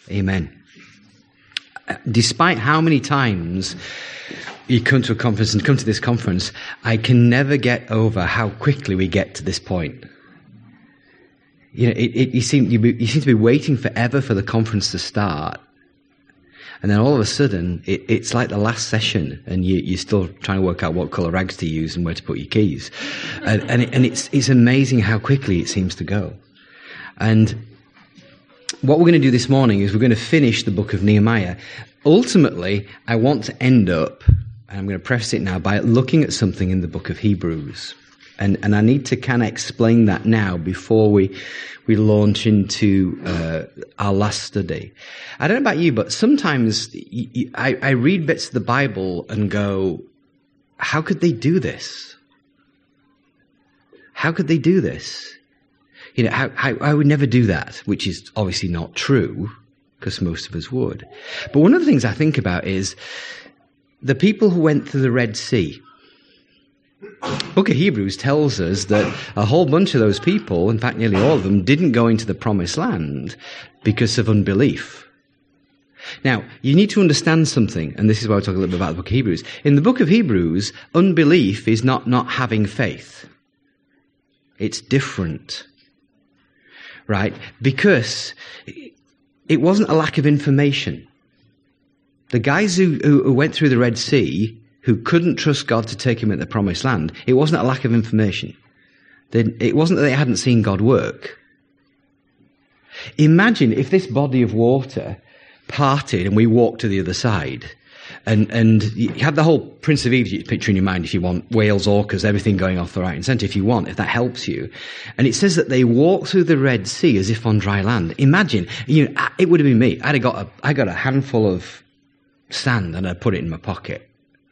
Amen. Despite how many times you come to a conference and come to this conference, I can never get over how quickly we get to this point. You know, you seem to be waiting forever for the conference to start. And then all of a sudden, it's like the last session, and you're still trying to work out what colour rags to use and where to put your keys. And it's amazing how quickly it seems to go. And what we're going to do this morning is we're going to finish the book of Nehemiah. Ultimately, I want to end up, and I'm going to preface it now, by looking at something in the book of Hebrews. And I need to kind of explain that now before we launch into our last study. I don't know about you, but sometimes I read bits of the Bible and go, how could they do this? How could they do this? You know, I would never do that, which is obviously not true, because most of us would. But one of the things I think about is the people who went through the Red Sea. The book of Hebrews tells us that a whole bunch of those people, in fact nearly all of them, didn't go into the promised land because of unbelief. Now, you need to understand something, and this is why I talk a little bit about the book of Hebrews. In the book of Hebrews, unbelief is not having faith. It's different. Right? Because it wasn't a lack of information. The guys who went through the Red Sea, who couldn't trust God to take him into the promised land, it wasn't a lack of information. It wasn't that they hadn't seen God work. Imagine if this body of water parted and we walked to the other side. And you have the whole Prince of Egypt picture in your mind if you want, whales, orcas, everything going off the right and centre if you want, if that helps you. And it says that they walked through the Red Sea as if on dry land. Imagine, it would have been me. I got a handful of sand and I put it in my pocket.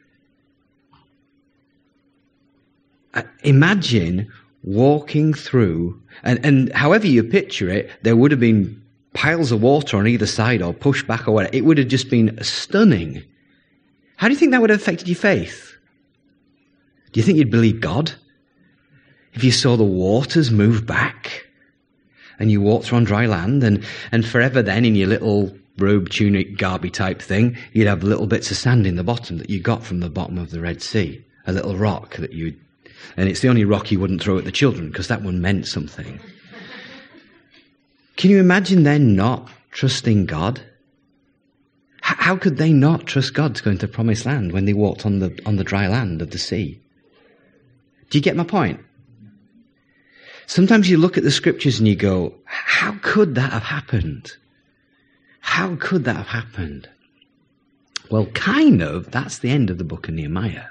Imagine walking through, and however you picture it, there would have been piles of water on either side or pushed back or whatever. It would have just been stunning. How do you think that would have affected your faith? Do you think you'd believe God? If you saw the waters move back and you walked on dry land and forever then in your little robe, tunic, garby type thing, you'd have little bits of sand in the bottom that you got from the bottom of the Red Sea. A little rock that and it's the only rock you wouldn't throw at the children because that one meant something. Can you imagine then not trusting God? How could they not trust God to go into the promised land when they walked on the dry land of the sea? Do you get my point? Sometimes you look at the scriptures and you go, how could that have happened? How could that have happened? Well, kind of, that's the end of the book of Nehemiah.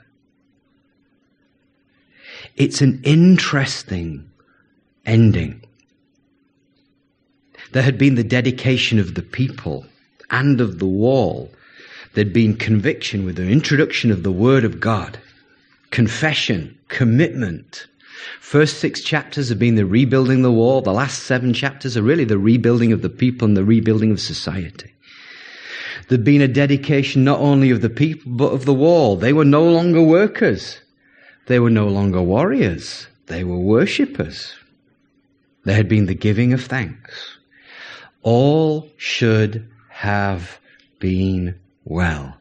It's an interesting ending. There had been the dedication of the people and of the wall. There'd been conviction with the introduction of the Word of God, confession, commitment. First 6 chapters have been the rebuilding the wall. The last 7 chapters are really the rebuilding of the people and the rebuilding of society. There'd been a dedication not only of the people but of the wall. They were no longer workers. They were no longer warriors. They were worshippers. There had been the giving of thanks. All should have been well.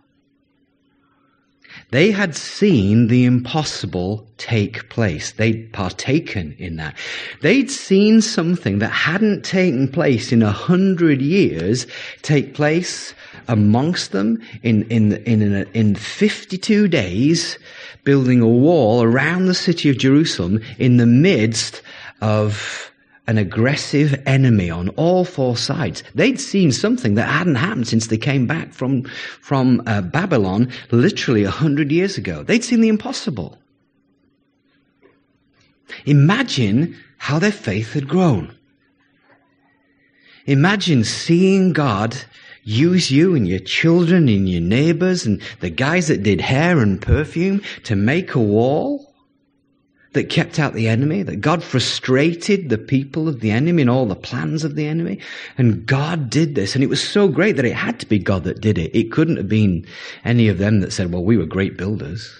They had seen the impossible take place. They'd partaken in that. They'd seen something that hadn't taken place in 100 years take place amongst them in 52 days, building a wall around the city of Jerusalem in the midst of an aggressive enemy on all 4 sides. They'd seen something that hadn't happened since they came back from Babylon literally 100 years ago. They'd seen the impossible. Imagine how their faith had grown. Imagine seeing God use you and your children and your neighbors and the guys that did hair and perfume to make a wall that kept out the enemy, that God frustrated the people of the enemy and all the plans of the enemy. And God did this. And it was so great that it had to be God that did it. It couldn't have been any of them that said, well, we were great builders.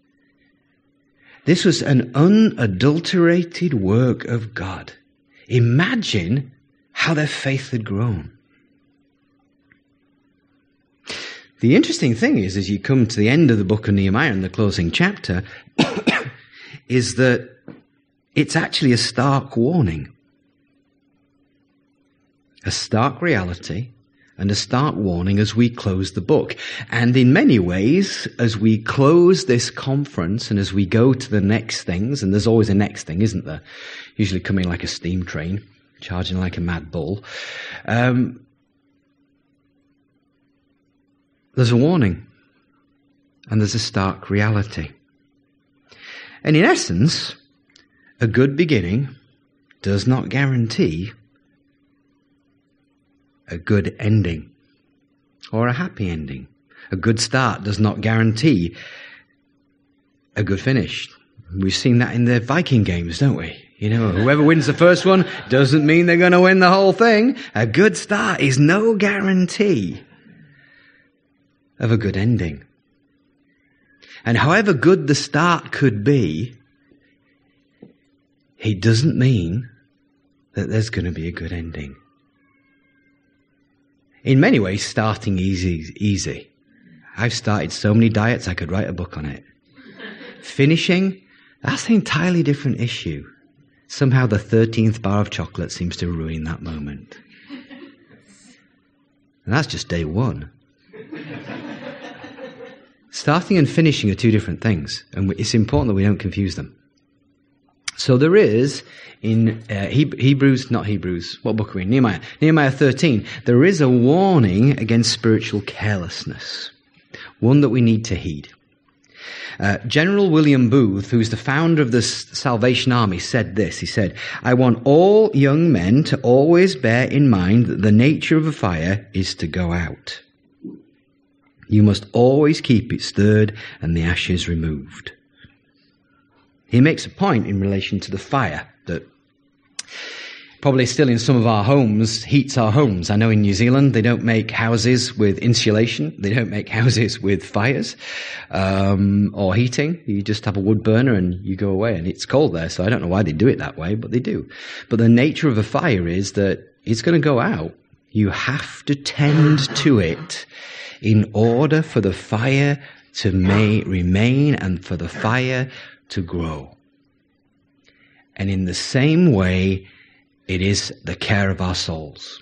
This was an unadulterated work of God. Imagine how their faith had grown. The interesting thing is, as you come to the end of the book of Nehemiah and the closing chapter, is that it's actually a stark warning. A stark reality and a stark warning as we close the book. And in many ways, as we close this conference and as we go to the next things, and there's always a next thing, isn't there? Usually coming like a steam train, charging like a mad bull. There's a warning and there's a stark reality. And in essence, a good beginning does not guarantee a good ending or a happy ending. A good start does not guarantee a good finish. We've seen that in the Viking games, don't we? You know, whoever wins the first one doesn't mean they're going to win the whole thing. A good start is no guarantee of a good ending. And however good the start could be, it doesn't mean that there's going to be a good ending. In many ways, starting is easy. I've started so many diets I could write a book on it. Finishing, that's an entirely different issue. Somehow the 13th bar of chocolate seems to ruin that moment. And that's just day one. Starting and finishing are two different things, and it's important that we don't confuse them. So there is, in what book are we in? Nehemiah 13, there is a warning against spiritual carelessness, one that we need to heed. General William Booth, who's the founder of the Salvation Army, said this. He said, "I want all young men to always bear in mind that the nature of a fire is to go out. You must always keep it stirred and the ashes removed." He makes a point in relation to the fire that probably still in some of our homes heats our homes. I know in New Zealand they don't make houses with insulation. They don't make houses with fires or heating. You just have a wood burner and you go away, and it's cold there, so I don't know why they do it that way, but they do. But the nature of a fire is that it's going to go out. You have to tend to it in order for the fire to remain and for the fire to grow. And in the same way, it is the care of our souls.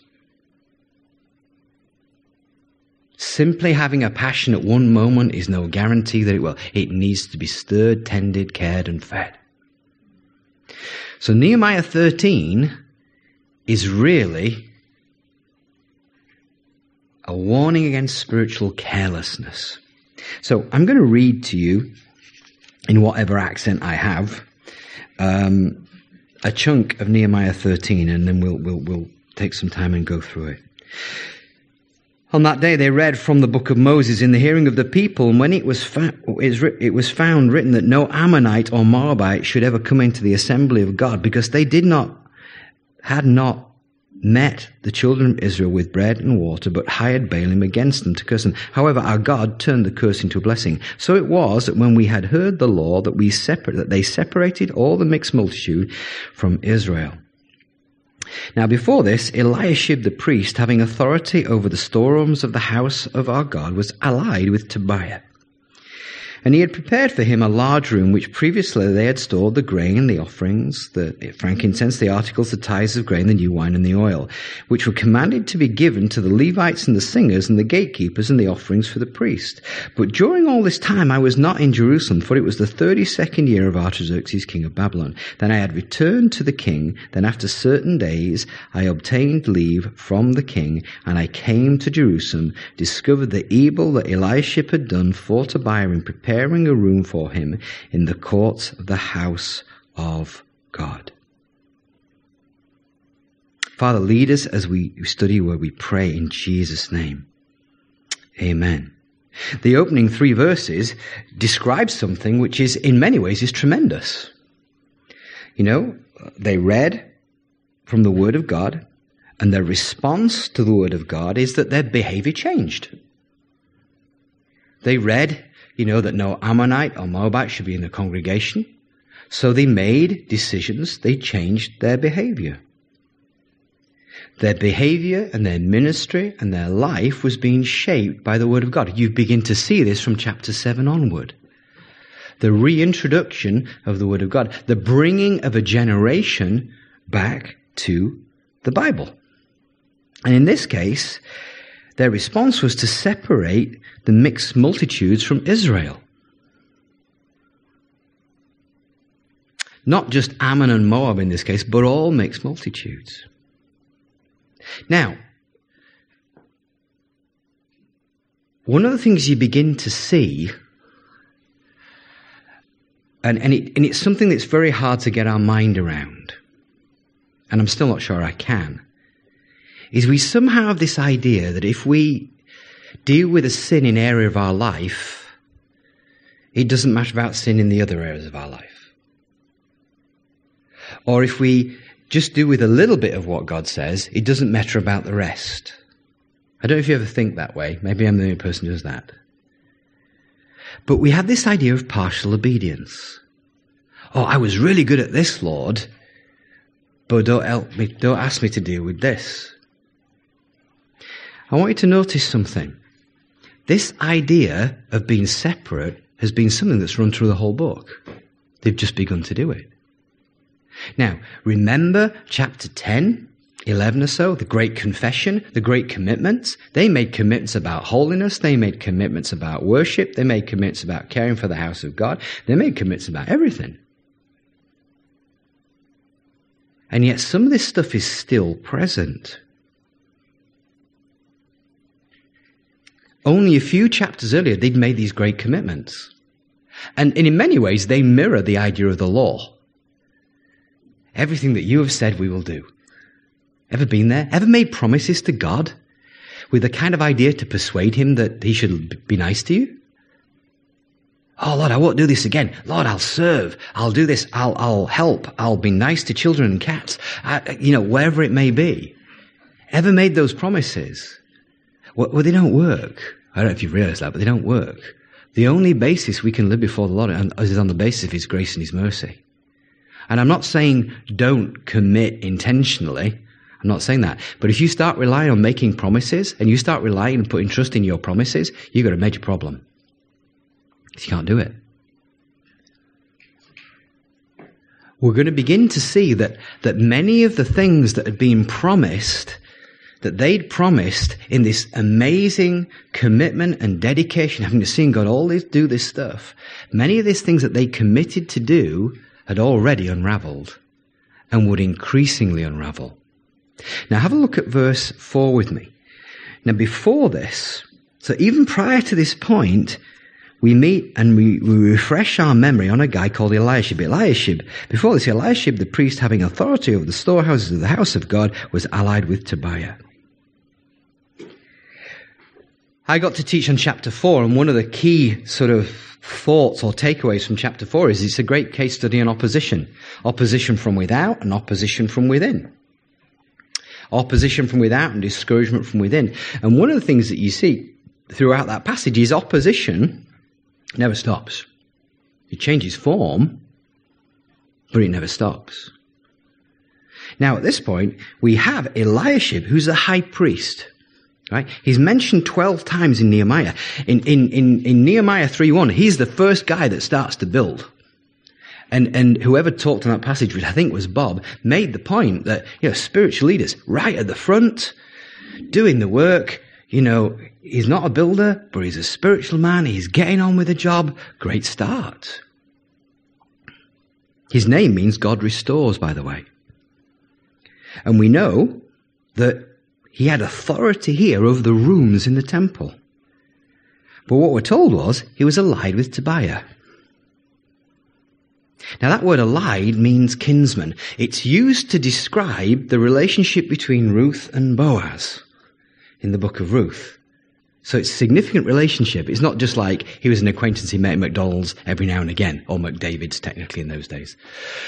Simply having a passion at one moment is no guarantee that it will. It needs to be stirred, tended, cared, and fed. So Nehemiah 13 is really a warning against spiritual carelessness. So I'm going to read to you, in whatever accent I have, a chunk of Nehemiah 13, and then we'll take some time and go through it. On that day they read from the book of Moses in the hearing of the people, and when it was found written that no Ammonite or Moabite should ever come into the assembly of God, because they had not met the children of Israel with bread and water, but hired Balaam against them to curse them. However, our God turned the curse into a blessing. So it was that when we had heard the law, that they separated all the mixed multitude from Israel. Now before this, Eliashib the priest, having authority over the storerooms of the house of our God, was allied with Tobiah. And he had prepared for him a large room, which previously they had stored the grain, the offerings, the frankincense, the articles, the tithes of grain, the new wine, and the oil, which were commanded to be given to the Levites and the singers and the gatekeepers, and the offerings for the priest. But during all this time I was not in Jerusalem, for it was the 32nd year of Artaxerxes, king of Babylon. Then I had returned to the king. Then after certain days I obtained leave from the king, and I came to Jerusalem, discovered the evil that Eliashib had done for Tobiah in preparing a room for him in the courts of the house of God. Father, lead us as we study where we pray in Jesus' name. Amen. The opening 3 verses describe something which is, in many ways, is tremendous. You know, they read from the Word of God, and their response to the Word of God is that their behavior changed. They read, that no Ammonite or Moabite should be in the congregation. So they made decisions. They changed their behavior. Their behavior and their ministry and their life was being shaped by the Word of God. You begin to see this from chapter 7 onward. The reintroduction of the Word of God. The bringing of a generation back to the Bible. And in this case, their response was to separate the mixed multitudes from Israel. Not just Ammon and Moab in this case, but all mixed multitudes. Now, one of the things you begin to see, and it's something that's very hard to get our mind around, and I'm still not sure I can, is we somehow have this idea that if we deal with a sin in an area of our life, it doesn't matter about sin in the other areas of our life. Or if we just do with a little bit of what God says, it doesn't matter about the rest. I don't know if you ever think that way. Maybe I'm the only person who does that. But we have this idea of partial obedience. Oh, I was really good at this, Lord, but don't ask me to deal with this. I want you to notice something. This idea of being separate has been something that's run through the whole book. They've just begun to do it. Now, remember chapter 10, 11 or so, the great confession, the great commitments. They made commitments about holiness. They made commitments about worship. They made commitments about caring for the house of God. They made commitments about everything. And yet some of this stuff is still present. Only a few chapters earlier, they'd made these great commitments. And in many ways, they mirror the idea of the law. Everything that you have said we will do. Ever been there? Ever made promises to God with the kind of idea to persuade him that he should be nice to you? Oh, Lord, I won't do this again. Lord, I'll serve. I'll do this. I'll help. I'll be nice to children and cats. Wherever it may be. Ever made those promises? Well, they don't work. I don't know if you've realized that, but they don't work. The only basis we can live before the Lord is on the basis of his grace and his mercy. And I'm not saying don't commit intentionally. I'm not saying that. But if you start relying on making promises and you start relying and putting trust in your promises, you've got a major problem. You can't do it. We're going to begin to see that many of the things that had been promised, that they'd promised in this amazing commitment and dedication, having to see God always do this stuff, many of these things that they committed to do had already unraveled and would increasingly unravel. Now have a look at verse 4 with me. Now before this, so even prior to this point, we meet and we refresh our memory on a guy called Eliashib. Before this, Eliashib, the priest having authority over the storehouses of the house of God, was allied with Tobiah. I got to teach on chapter 4, and one of the key sort of thoughts or takeaways from chapter 4 is it's a great case study on opposition. Opposition from without and opposition from within. Opposition from without and discouragement from within. And one of the things that you see throughout that passage is opposition never stops. It changes form, but it never stops. Now at this point, we have Eliashib, who's the high priest. Right? He's mentioned 12 times in Nehemiah. In Nehemiah 3:1, he's the first guy that starts to build. And whoever talked in that passage, which I think was Bob, made the point that, spiritual leaders right at the front, doing the work, he's not a builder, but he's a spiritual man, he's getting on with the job. Great start. His name means God restores, by the way. And we know that he had authority here over the rooms in the temple. But what we're told was he was allied with Tobiah. Now that word allied means kinsman. It's used to describe the relationship between Ruth and Boaz in the book of Ruth. So it's a significant relationship. It's not just like he was an acquaintance he met at McDonald's every now and again, or McDavid's technically in those days.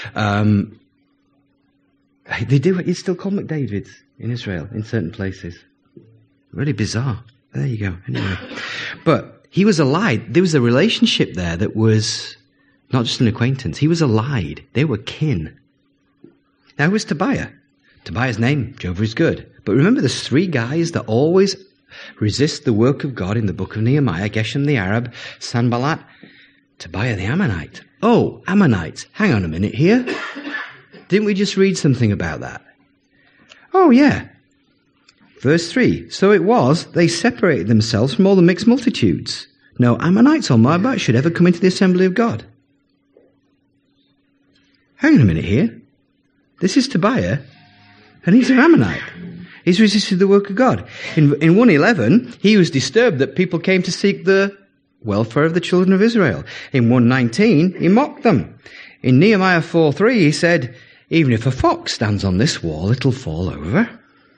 It's still called McDavid's in Israel, in certain places. Really bizarre. There you go. Anyway. But he was allied. There was a relationship there that was not just an acquaintance. He was allied. They were kin. Now, who was Tobiah? Tobiah's name, Jehovah is good. But remember, there's three guys that always resist the work of God in the book of Nehemiah: Geshem the Arab, Sanballat, Tobiah the Ammonite. Oh, Ammonites. Hang on a minute here. Didn't we just read something about that? Oh, yeah. Verse 3. So it was, they separated themselves from all the mixed multitudes. No Ammonites or Moabites should ever come into the assembly of God. Hang on a minute here. This is Tobiah, and he's an Ammonite. He's resisted the work of God. In 1:11, he was disturbed that people came to seek the welfare of the children of Israel. In 1:19, he mocked them. In Nehemiah 4:3, he said, even if a fox stands on this wall, it'll fall over.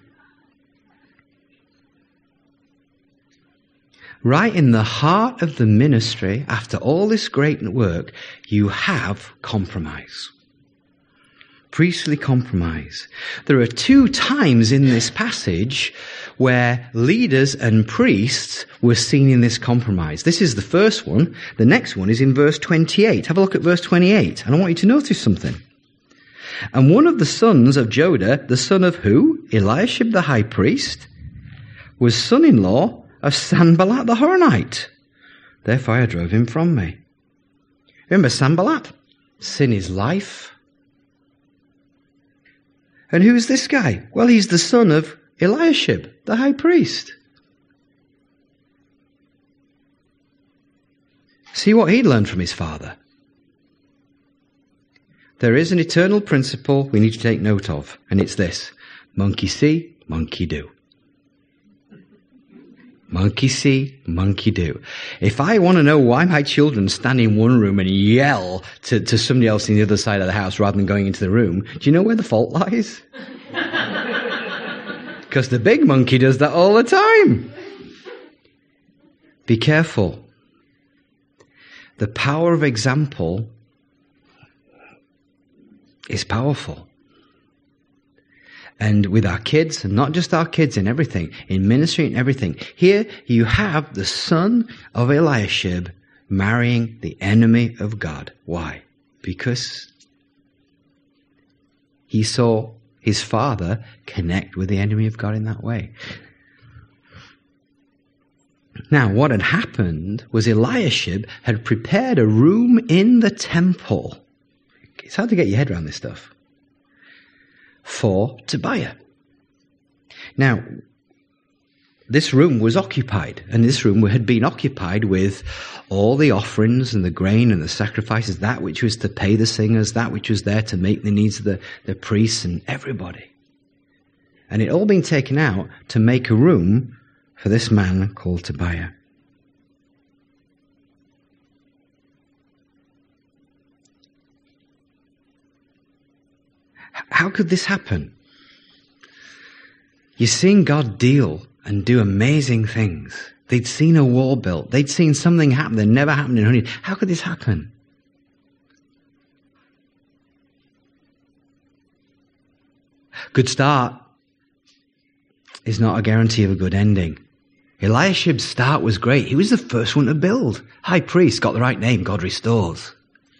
Right in the heart of the ministry, after all this great work, you have compromise. Priestly compromise. There are 2 times in this passage where leaders and priests were seen in this compromise. This is the first one. The next one is in verse 28. Have a look at verse 28, and I want you to notice something. And one of the sons of Jodah, the son of who? Eliashib the high priest, was son-in-law of Sanballat the Horonite. Therefore I drove him from me. Remember Sanballat? Sin is life. And who is this guy? Well, he's the son of Eliashib, the high priest. See what he'd learned from his father. There is an eternal principle we need to take note of, and it's this: monkey see, monkey do. Monkey see, monkey do. If I want to know why my children stand in one room and yell to somebody else in the other side of the house rather than going into the room, do you know where the fault lies? Because the big monkey does that all the time. Be careful. The power of example is powerful. And with our kids, and not just our kids, in everything, in ministry and everything. Here you have the son of Eliashib marrying the enemy of God. Why? Because he saw his father connect with the enemy of God in that way. Now, what had happened was Eliashib had prepared a room in the temple. It's hard to get your head around this stuff. For Tobiah. Now, this room was occupied, and this room had been occupied with all the offerings and the grain and the sacrifices, that which was to pay the singers, that which was there to meet the needs of the priests and everybody. And it all been taken out to make a room for this man called Tobiah. How could this happen? You're seeing God deal and do amazing things. They'd seen a wall built. They'd seen something happen that never happened in 100 years. How could this happen? Good start is not a guarantee of a good ending. Eliashib's start was great. He was the first one to build. High priest, got the right name, God restores.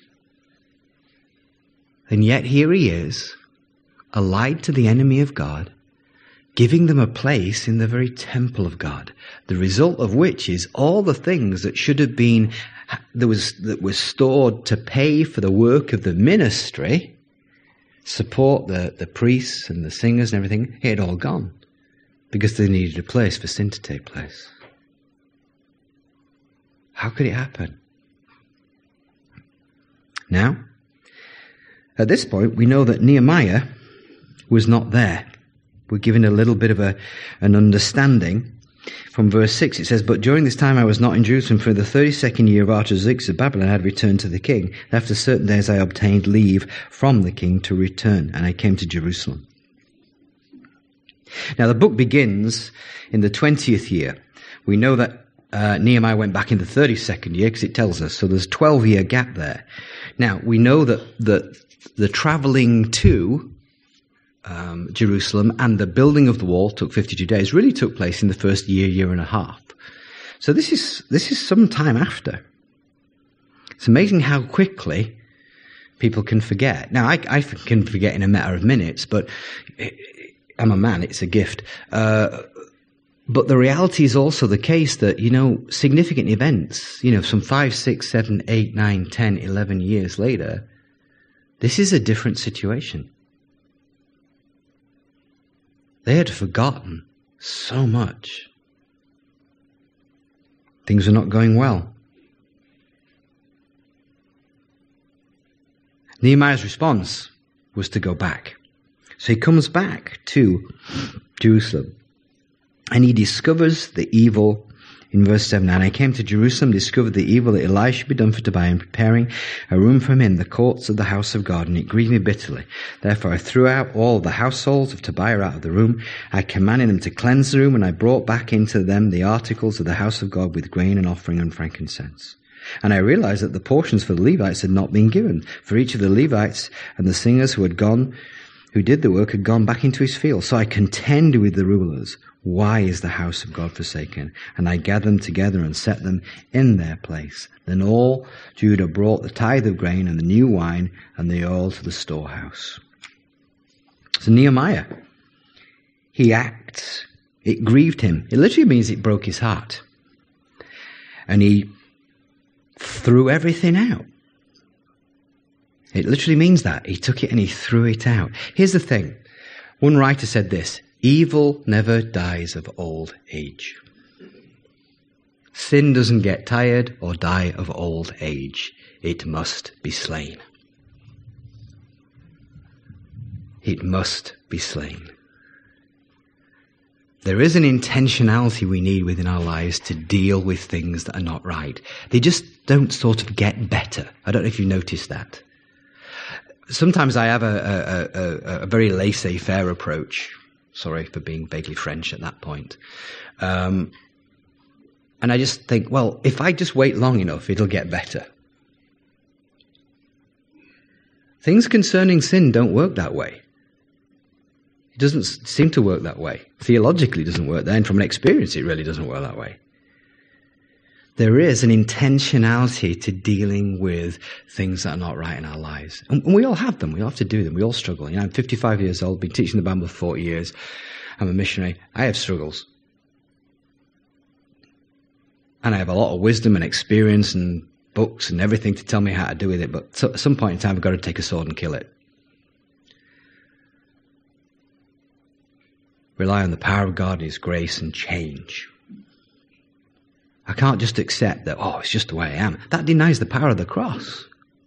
And yet here he is, allied to the enemy of God, giving them a place in the very temple of God, the result of which is all the things that should have been, that was stored to pay for the work of the ministry, support the priests and the singers and everything, it had all gone, because they needed a place for sin to take place. How could it happen? Now, at this point, we know that Nehemiah was not there. We're given a little bit of an understanding. From verse 6, it says, "But during this time I was not in Jerusalem, for the 32nd year of Artaxerxes of Babylon I had returned to the king. And after certain days I obtained leave from the king to return, and I came to Jerusalem." Now the book begins in the 20th year. We know that Nehemiah went back in the 32nd year because it tells us. So there's a 12-year gap there. Now we know that the travelling to Jerusalem and the building of the wall took 52 days, really took place in the first year and a half. So this is some time after. It's amazing how quickly people can forget. Now, I can forget in a matter of minutes, but I'm a man, it's a gift. But the reality is also the case that, significant events, some 5, 6, 7, 8, 9, 10, 11 years later, this is a different situation. They had forgotten so much. Things were not going well. Nehemiah's response was to go back. So he comes back to Jerusalem and he discovers the evil in verse 7. And I came to Jerusalem, discovered the evil that Elisha should be done for Tobiah in preparing a room for him in the courts of the house of God, and it grieved me bitterly. Therefore I threw out all the households of Tobiah out of the room. I commanded them to cleanse the room, and I brought back into them the articles of the house of God with grain and offering and frankincense. And I realized that the portions for the Levites had not been given, for each of the Levites and the singers who did the work had gone back into his field. So I contended with the rulers. Why is the house of God forsaken? And I gathered them together and set them in their place. Then all Judah brought the tithe of grain and the new wine and the oil to the storehouse. So Nehemiah, he acts. It grieved him. It literally means it broke his heart. And he threw everything out. It literally means that. He took it and he threw it out. Here's the thing. One writer said this: evil never dies of old age. Sin doesn't get tired or die of old age. It must be slain. It must be slain. There is an intentionality we need within our lives to deal with things that are not right. They just don't sort of get better. I don't know if you noticed that. Sometimes I have a very laissez-faire approach. Sorry for being vaguely French at that point. And I just think, well, if I just wait long enough, it'll get better. Things concerning sin don't work that way. It doesn't seem to work that way. Theologically, it doesn't work that way, and from an experience, it really doesn't work that way. There is an intentionality to dealing with things that are not right in our lives. And we all have them. We all have to do them. We all struggle. I'm 55 years old, been teaching the Bible for 40 years. I'm a missionary. I have struggles. And I have a lot of wisdom and experience and books and everything to tell me how to do with it. But at some point in time, I've got to take a sword and kill it. Rely on the power of God, His grace, and change. I can't just accept that, it's just the way I am. That denies the power of the cross.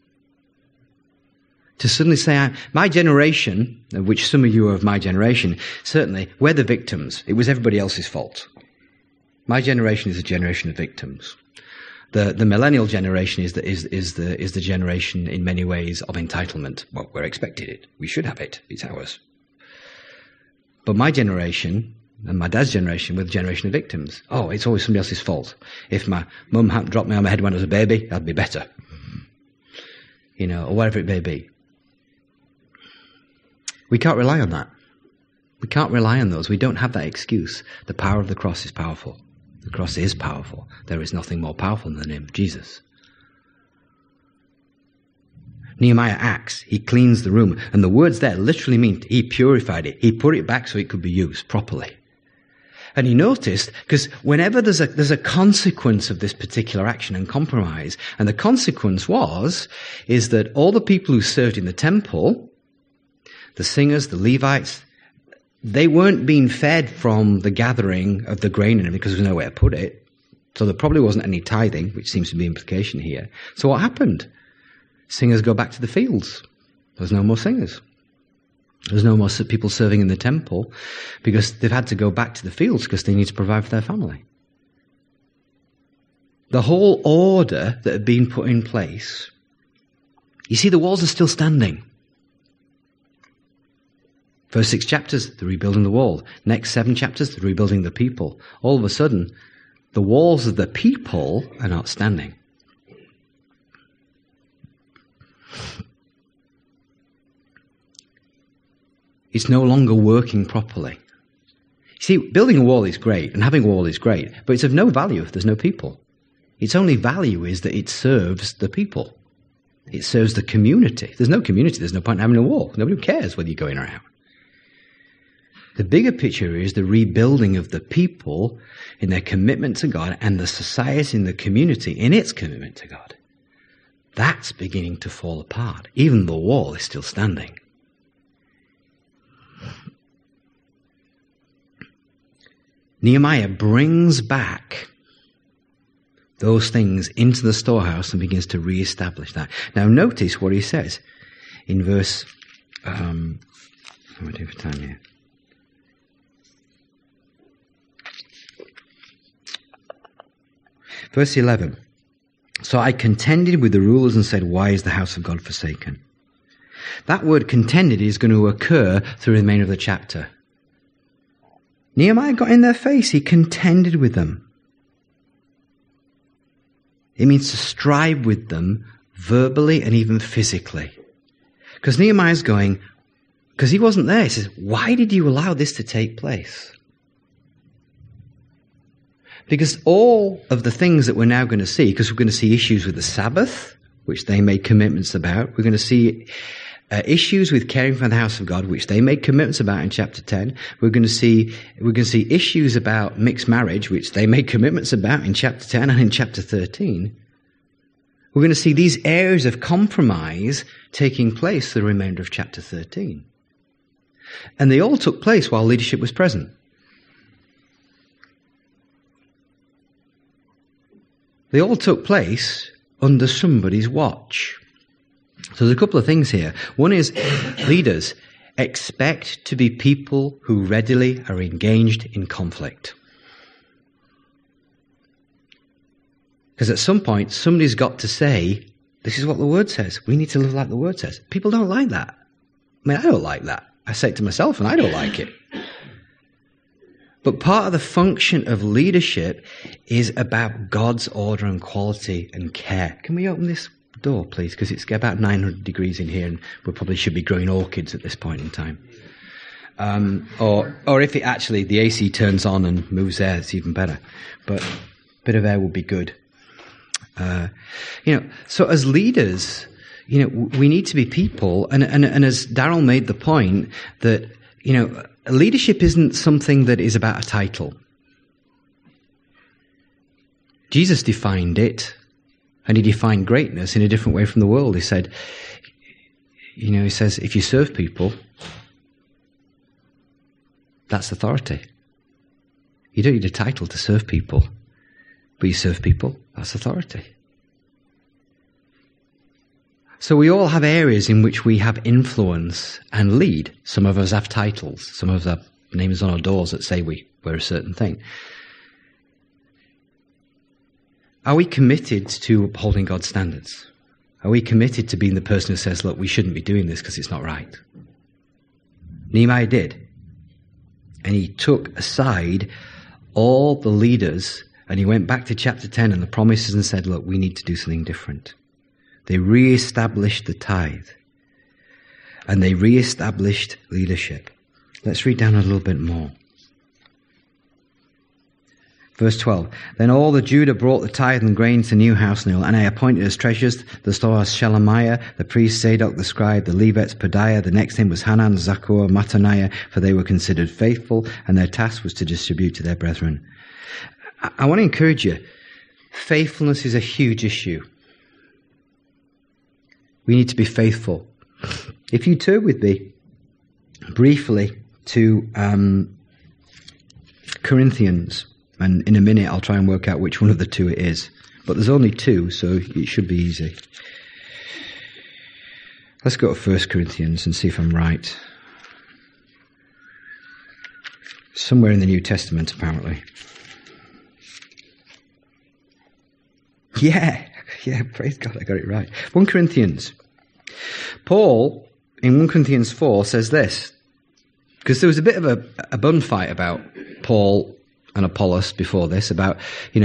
To suddenly say, my generation, of which some of you are of my generation, certainly, we're the victims. It was everybody else's fault. My generation is a generation of victims. The millennial generation is the generation in many ways of entitlement. Well, we're expected it. We should have it. It's ours. But my generation and my dad's generation were the generation of victims. It's always somebody else's fault. If my mum hadn't dropped me on my head when I was a baby, that'd be better. Or whatever it may be. We can't rely on that. We can't rely on those. We don't have that excuse. The power of the cross is powerful. The cross is powerful. There is nothing more powerful than the name of Jesus. Nehemiah acts. He cleans the room. And the words there literally mean he purified it. He put it back so it could be used properly. And he noticed, because whenever there's a consequence of this particular action and compromise, and the consequence is that all the people who served in the temple, the singers, the Levites, they weren't being fed from the gathering of the grain and everything because there was nowhere to put it. So there probably wasn't any tithing, which seems to be the implication here. So what happened? Singers go back to the fields. There's no more singers. There's no more people serving in the temple because they've had to go back to the fields because they need to provide for their family. The whole order that had been put in place, you see, the walls are still standing. First 6 chapters, they're rebuilding the wall. Next 7 chapters, they're rebuilding the people. All of a sudden, the walls of the people are not standing. It's no longer working properly. You see, building a wall is great, and having a wall is great, but it's of no value if there's no people. Its only value is that it serves the people. It serves the community. If there's no community, there's no point in having a wall. Nobody cares whether you're going or out. The bigger picture is the rebuilding of the people in their commitment to God and the society and the community in its commitment to God. That's beginning to fall apart. Even the wall is still standing. Nehemiah brings back those things into the storehouse and begins to re-establish that. Now notice what he says in verse, how am I doing for time here? Verse 11. So I contended with the rulers and said, why is the house of God forsaken? That word contended is going to occur through the remainder of the chapter. Nehemiah got in their face. He contended with them. It means to strive with them verbally and even physically. Because Nehemiah's going, because he wasn't there, he says, why did you allow this to take place? Because all of the things that we're now going to see, because we're going to see issues with the Sabbath, which they made commitments about. We're going to see issues with caring for the house of God, which they made commitments about in chapter 10. We're going to see issues about mixed marriage, which they made commitments about in chapter 10 and in chapter 13. We're going to see these areas of compromise taking place for the remainder of chapter 13. And they all took place while leadership was present. They all took place under somebody's watch. So there's a couple of things here. One is, leaders, expect to be people who readily are engaged in conflict. Because at some point, somebody's got to say, this is what the Word says. We need to live like the Word says. People don't like that. I mean, I don't like that. I say it to myself and I don't like it. But part of the function of leadership is about God's order and quality and care. Can we open this door, please? Because it's about 900 degrees in here and we probably should be growing orchids at this point in time. Or if it actually, the AC turns on and moves air, it's even better. But a bit of air would be good. So as leaders, we need to be people. And as Darrell made the point that, leadership isn't something that is about a title. Jesus defined it, and he defined greatness in a different way from the world. He said, he says, if you serve people, that's authority. You don't need a title to serve people, but you serve people, that's authority. So we all have areas in which we have influence and lead. Some of us have titles. Some of us have names on our doors that say we're a certain thing. Are we committed to upholding God's standards? Are we committed to being the person who says, look, we shouldn't be doing this because it's not right? Nehemiah did. And he took aside all the leaders and he went back to chapter 10 and the promises and said, look, we need to do something different. They re-established the tithe. And they re-established leadership. Let's read down a little bit more. Verse 12. Then all the Judah brought the tithe and grain to the new house, and I appointed as treasurers the storehouse Shelemiah, the priest Zadok the scribe, the Levites Pedaiah, the next name was Hanan, Zaccur, Mattaniah, for they were considered faithful, and their task was to distribute to their brethren. I want to encourage you. Faithfulness is a huge issue. We need to be faithful. If you turn with me briefly to Corinthians, and in a minute I'll try and work out which one of the two it is. But there's only two, so it should be easy. Let's go to 1 Corinthians and see if I'm right. Somewhere in the New Testament, apparently. Yeah, praise God, I got it right. 1 Corinthians. Paul, in 1 Corinthians 4, says this. Because there was a bit of a bun fight about Paul and Apollos before this, about,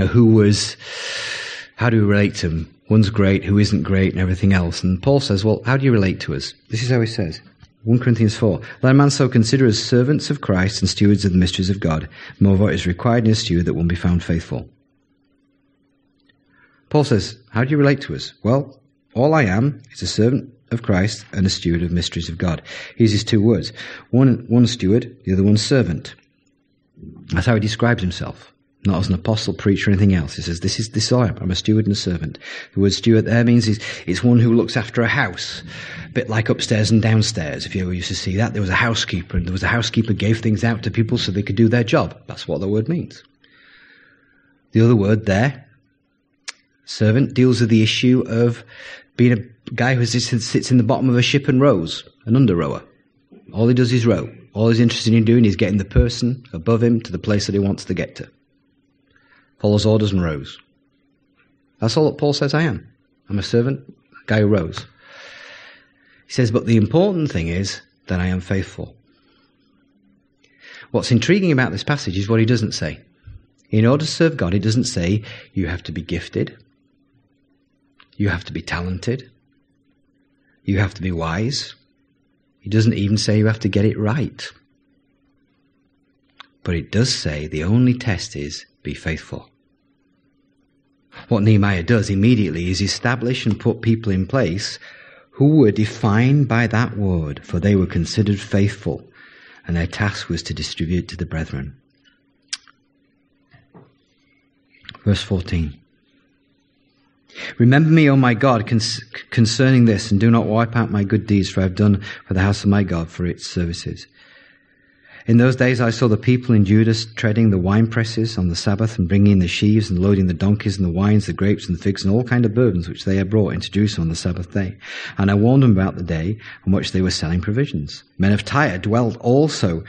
how do we relate to them? One's great, who isn't great, and everything else. And Paul says, well, how do you relate to us? This is how he says. 1 Corinthians 4. Let a man so consider as servants of Christ and stewards of the mysteries of God. Moreover, it is required in a steward that one be found faithful. Paul says, how do you relate to us? Well, All I am is a servant of Christ and a steward of mysteries of God. Here's his two words. One steward, the other one servant. That's how he describes himself. Not as an apostle, preacher, or anything else. He says, this is all I am. I'm a steward and a servant. The word steward there means it's one who looks after a house. A bit like upstairs and downstairs. If you ever used to see that, there was a housekeeper, and there was a housekeeper gave things out to people so they could do their job. That's what the word means. The other word there, servant, deals with the issue of being a guy who sits in the bottom of a ship and rows, an under-rower. All he does is row. All he's interested in doing is getting the person above him to the place that he wants to get to. Follows orders and rows. That's all that Paul says I am. I'm a servant, a guy who rows. He says, but the important thing is that I am faithful. What's intriguing about this passage is what he doesn't say. In order to serve God, he doesn't say you have to be gifted, you have to be talented, you have to be wise. He doesn't even say you have to get it right. But it does say the only test is be faithful. What Nehemiah does immediately is establish and put people in place who were defined by that word, for they were considered faithful, and their task was to distribute to the brethren. Verse 14. Remember me, O my God, concerning this, and do not wipe out my good deeds, for I have done for the house of my God for its services. In those days I saw the people in Judah treading the wine presses on the Sabbath, and bringing in the sheaves, and loading the donkeys, and the wines, the grapes, and the figs, and all kind of burdens which they had brought into Jerusalem on the Sabbath day. And I warned them about the day on which they were selling provisions. Men of Tyre dwelt also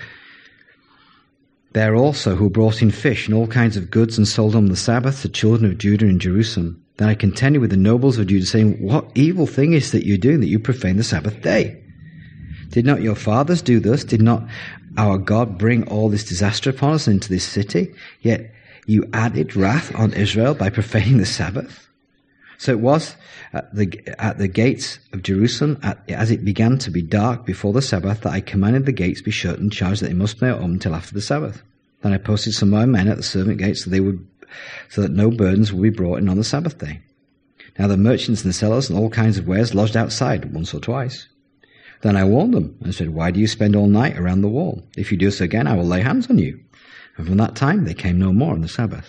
there also, who brought in fish and all kinds of goods, and sold on the Sabbath the children of Judah in Jerusalem. Then I contended with the nobles of Judah, saying, what evil thing is that you do, that you profane the Sabbath day? Did not your fathers do thus? Did not our God bring all this disaster upon us into this city? Yet you added wrath on Israel by profaning the Sabbath. So it was at the gates of Jerusalem, as it began to be dark before the Sabbath, that I commanded the gates be shut, and charged that they must bear on until after the Sabbath. Then I posted some of my men at the servant gates, so that no burdens would be brought in on the Sabbath day. Now the merchants and the sellers and all kinds of wares lodged outside once or twice. Then I warned them and said, why do you spend all night around the wall? If you do so again, I will lay hands on you. And from that time they came no more on the Sabbath.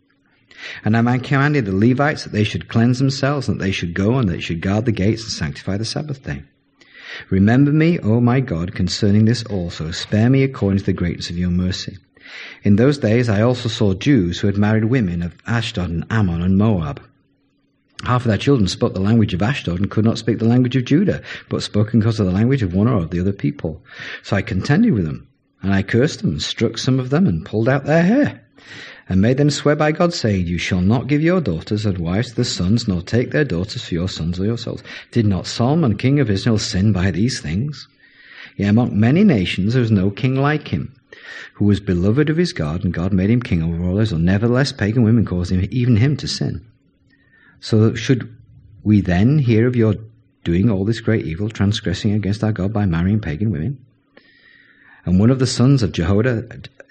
And I commanded the Levites that they should cleanse themselves, and that they should go and that they should guard the gates and sanctify the Sabbath day. Remember me, O my God, concerning this also. Spare me according to the greatness of your mercy. In those days I also saw Jews who had married women of Ashdod and Ammon and Moab. Half of their children spoke the language of Ashdod and could not speak the language of Judah, but spoke because of the language of one or of the other people. So I contended with them, and I cursed them, and struck some of them, and pulled out their hair, and made them swear by God, saying, you shall not give your daughters as wives to the sons, nor take their daughters for your sons or your souls. Did not Solomon, king of Israel, sin by these things? Yet among many nations there was no king like him, who was beloved of his God, and God made him king over all Israel. Nevertheless, pagan women caused even him to sin. So should we then hear of your doing all this great evil, transgressing against our God by marrying pagan women? And one of the sons of Joiada,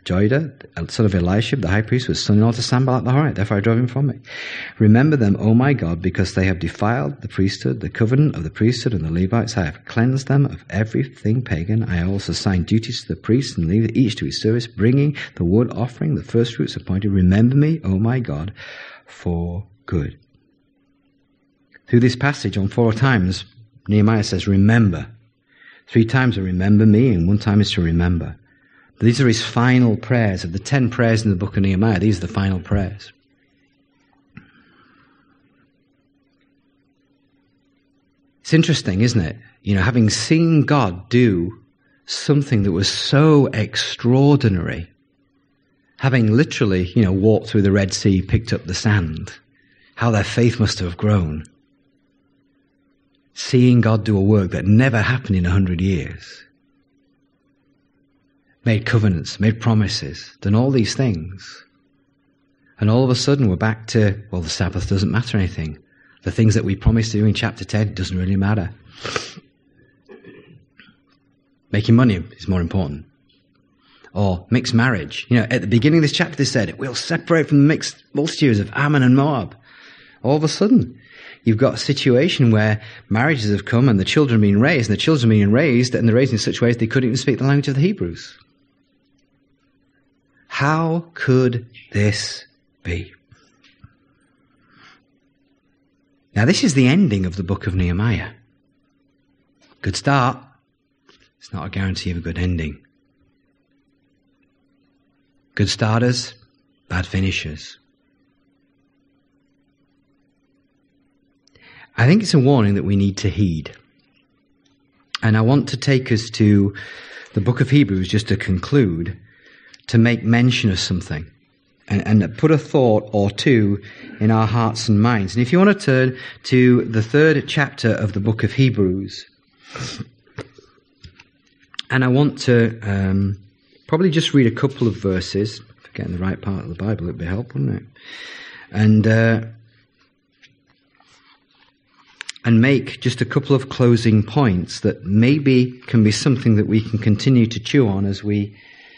son of Eliashib, the high priest, was son-in-law to Sanballat the Horite. Therefore I drove him from me. Remember them, O my God, because they have defiled the priesthood, the covenant of the priesthood and the Levites. I have cleansed them of everything pagan. I also assigned duties to the priests and leave each to his service, bringing the wood offering, the first fruits appointed. Remember me, O my God, for good. Through this passage, on 4 times, Nehemiah says, remember. 3 times are remember me, and 1 time is to remember. But these are his final prayers. Of the 10 prayers in the book of Nehemiah, these are the final prayers. It's interesting, isn't it? Having seen God do something that was so extraordinary, having literally, walked through the Red Sea, picked up the sand, how their faith must have grown. Seeing God do a work that never happened in 100 years. Made covenants, made promises, done all these things. And all of a sudden we're back to, the Sabbath doesn't matter anything. The things that we promised to do in chapter 10 doesn't really matter. Making money is more important. Or mixed marriage. At the beginning of this chapter they said, we'll separate from the mixed multitudes of Ammon and Moab. All of a sudden, you've got a situation where marriages have come and the children are being raised, and the children are being raised, and they're raised in such ways they couldn't even speak the language of the Hebrews. How could this be? Now, this is the ending of the book of Nehemiah. Good start. It's not a guarantee of a good ending. Good starters, bad finishers. I think it's a warning that we need to heed. And I want to take us to the book of Hebrews just to conclude, to make mention of something and put a thought or two in our hearts and minds. And if you want to turn to the 3rd chapter of the book of Hebrews, and I want to probably just read a couple of verses. If I get in the right part of the Bible, it'd be helpful, wouldn't it? And make just a couple of closing points that maybe can be something that we can continue to chew on as we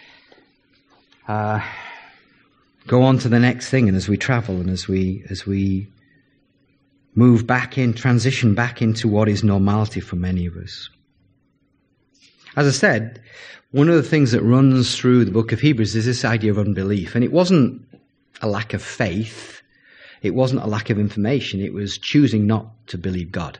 go on to the next thing, and as we travel, and as we move back in, transition back into what is normality for many of us. As I said, one of the things that runs through the book of Hebrews is this idea of unbelief. And it wasn't a lack of faith. It wasn't a lack of information. It was choosing not to believe God.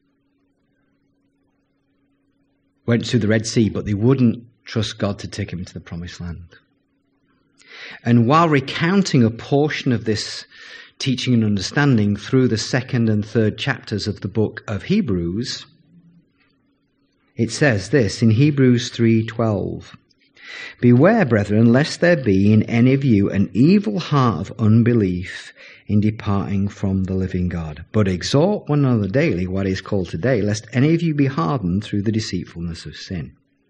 Went through the Red Sea, but they wouldn't trust God to take them into the promised land. And while recounting a portion of this teaching and understanding through the 2nd and 3rd chapters of the book of Hebrews, it says this in Hebrews 3:12. Beware, brethren, lest there be in any of you an evil heart of unbelief in departing from the living God. But exhort one another daily, what is called today, lest any of you be hardened through the deceitfulness of sin.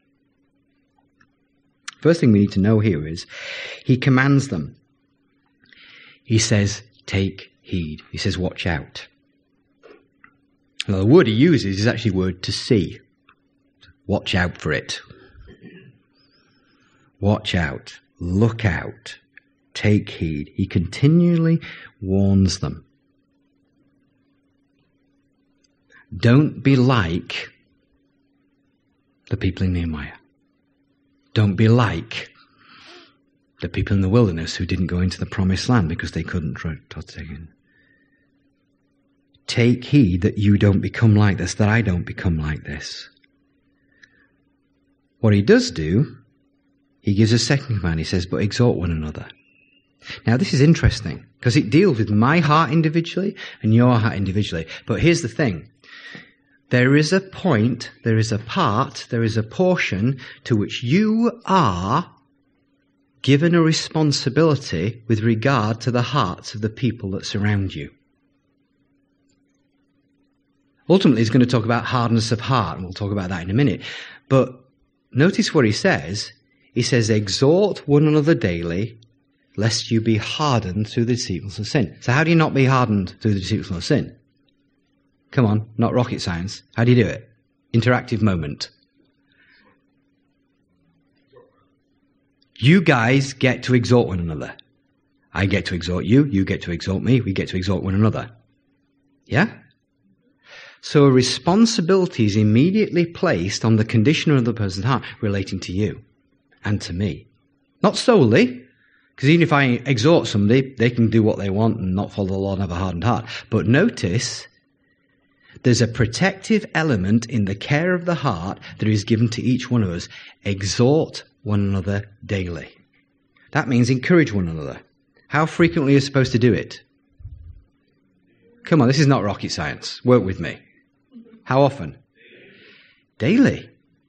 First thing we need to know here is he commands them. He says, take heed. He says, watch out. Now, the word he uses is actually the word to see. Watch out for it. Watch out. Look out. Take heed. He continually warns them. Don't be like the people in Nehemiah. Don't be like the people in the wilderness who didn't go into the promised land because they couldn't trust again. Take heed that you don't become like this, that I don't become like this. What he does do, he gives a second command. He says, but exhort one another. Now, this is interesting because it deals with my heart individually and your heart individually. But here's the thing. There is a point, there is a part, there is a portion to which you are given a responsibility with regard to the hearts of the people that surround you. Ultimately, he's going to talk about hardness of heart, and we'll talk about that in a minute. But notice what he says. He says, exhort one another daily, lest you be hardened through the deceitfulness of sin. So how do you not be hardened through the deceitfulness of sin? Come on, not rocket science. How do you do it? Interactive moment. You guys get to exhort one another. I get to exhort you, you get to exhort me, we get to exhort one another. Yeah? So a responsibility is immediately placed on the condition of the person's heart relating to you and to me. Not solely, because even if I exhort somebody, they can do what they want and not follow the law and have a hardened heart. But notice, there's a protective element in the care of the heart that is given to each one of us. Exhort one another daily. That means encourage one another. How frequently are you supposed to do it? Come on, this is not rocket science. Work with me. How often? Daily.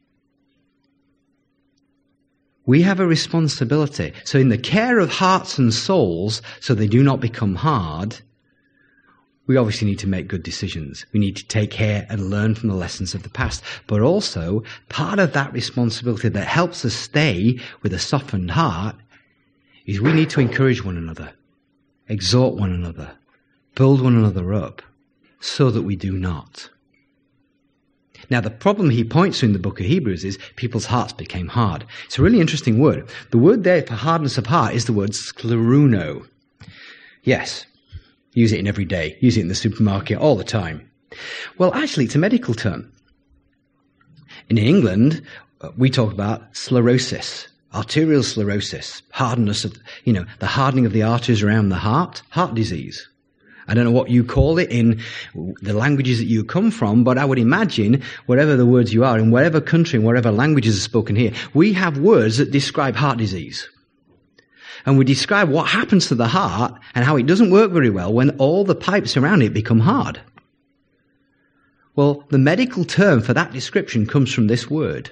We have a responsibility. So in the care of hearts and souls, so they do not become hard, we obviously need to make good decisions. We need to take care and learn from the lessons of the past. But also, part of that responsibility that helps us stay with a softened heart is we need to encourage one another, exhort one another, build one another up, so that we do not. Now, the problem he points to in the book of Hebrews is people's hearts became hard. It's a really interesting word. The word there for hardness of heart is the word skleruno. Yes. Use it in every day. Use it in the supermarket all the time. Well, actually, it's a medical term. In England, we talk about sclerosis, arterial sclerosis, hardness of, the hardening of the arteries around the heart disease. I don't know what you call it in the languages that you come from, but I would imagine wherever the words you are, in whatever country, and whatever languages are spoken here, we have words that describe heart disease. And we describe what happens to the heart and how it doesn't work very well when all the pipes around it become hard. Well, the medical term for that description comes from this word.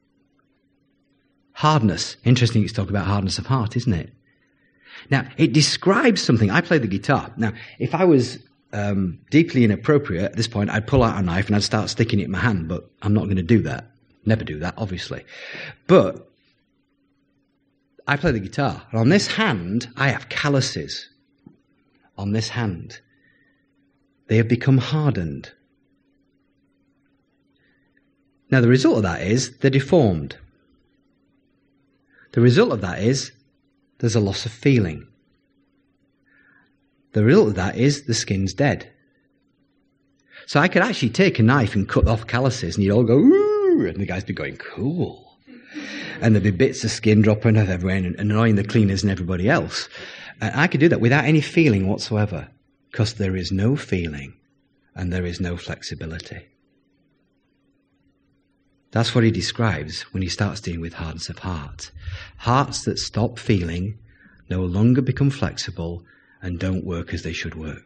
Hardness. Interesting it's talking about hardness of heart, isn't it? Now, it describes something. I play the guitar. Now, if I was deeply inappropriate at this point, I'd pull out a knife and I'd start sticking it in my hand, but I'm not going to do that. Never do that, obviously. But I play the guitar. And on this hand, I have calluses. On this hand. They have become hardened. Now, the result of that is they're deformed. The result of that is there's a loss of feeling. The result of that is the skin's dead. So I could actually take a knife and cut off calluses and you'd all go, ooh, and the guys be going, cool. And there'd be bits of skin dropping off everywhere and annoying the cleaners and everybody else. And I could do that without any feeling whatsoever, because there is no feeling and there is no flexibility. That's what he describes when he starts dealing with hardness of heart. Hearts that stop feeling, no longer become flexible, and don't work as they should work.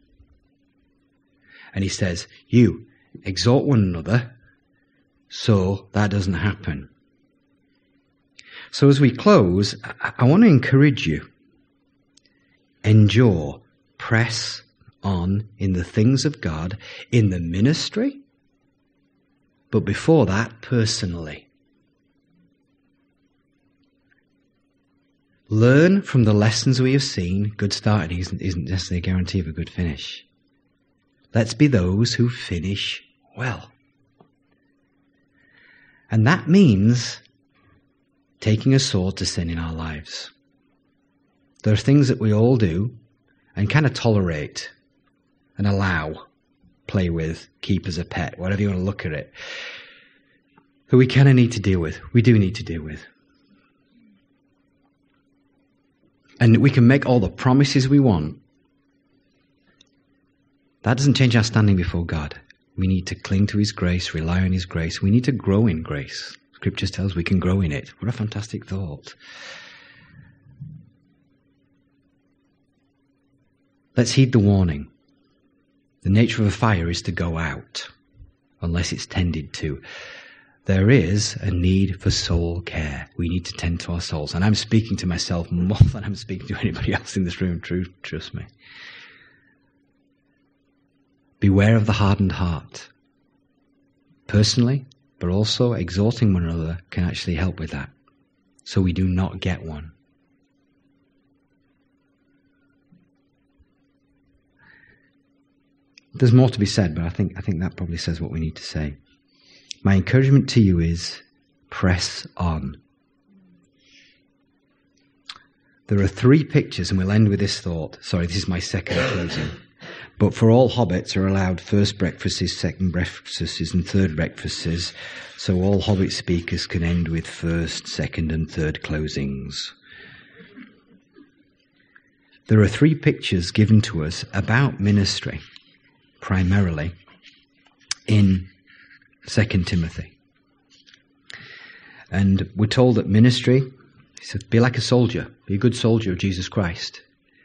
And he says, you exhort one another so that doesn't happen. So as we close, I want to encourage you. Endure, press on in the things of God, in the ministry, but before that, personally. Learn from the lessons we have seen. Good starting isn't necessarily a guarantee of a good finish. Let's be those who finish well. And that means taking a sword to sin in our lives. There are things that we all do and kind of tolerate and allow, play with, keep as a pet, whatever you want to look at it, that we kind of need to deal with. We do need to deal with. And we can make all the promises we want. That doesn't change our standing before God. We need to cling to His grace, rely on His grace. We need to grow in grace. Scripture tells we can grow in it. What a fantastic thought. Let's heed the warning. The nature of a fire is to go out, unless it's tended to. There is a need for soul care. We need to tend to our souls. And I'm speaking to myself more than I'm speaking to anybody else in this room, trust me. Beware of the hardened heart. Personally, but also exhorting one another can actually help with that. So we do not get one. There's more to be said, but I think that probably says what we need to say. My encouragement to you is press on. There are 3 pictures, and we'll end with this thought. Sorry, this is my second closing. But for all hobbits are allowed first breakfasts, second breakfasts, and third breakfasts. So all hobbit speakers can end with first, second, and third closings. There are 3 pictures given to us about ministry, primarily, in 2 Timothy. And we're told that ministry, he said, be like a soldier, be a good soldier of Jesus Christ.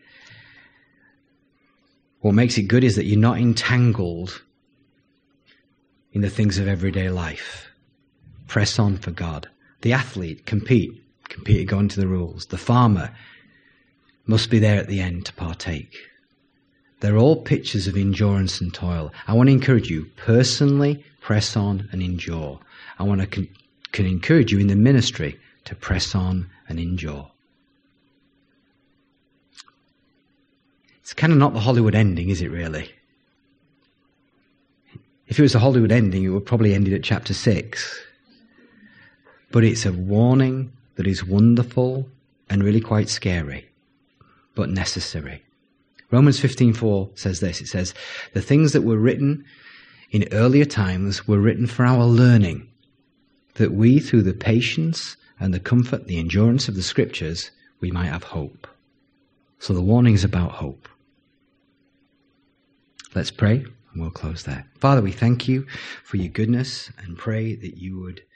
What makes it good is that you're not entangled in the things of everyday life. Press on for God. The athlete, compete according to the rules. The farmer must be there at the end to partake. They're all pictures of endurance and toil. I want to encourage you, personally, press on and endure. I want to can encourage you in the ministry to press on and endure. It's kind of not the Hollywood ending, is it really? If it was a Hollywood ending, it would probably end at chapter 6. But it's a warning that is wonderful and really quite scary, but necessary. Romans 15:4 says this. It says, the things that were written in earlier times were written for our learning, that we, through the patience and the comfort, the endurance of the Scriptures, we might have hope. So the warning is about hope. Let's pray, and we'll close there. Father, we thank you for your goodness and pray that you would